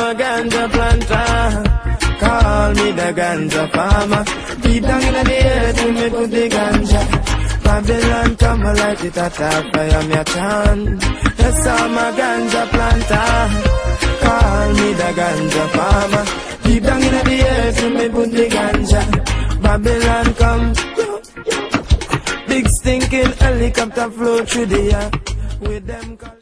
a ganja planter. Call me the ganja farmer. Deep down in the earth, we me put the ganja. Babylon come and light it at a fire, me a chant. Yes, I'm a ganja planter. Call me the ganja farmer. Deep down in the earth, we me put the ganja. Babylon come. Big stinking helicopter flow through the air. With them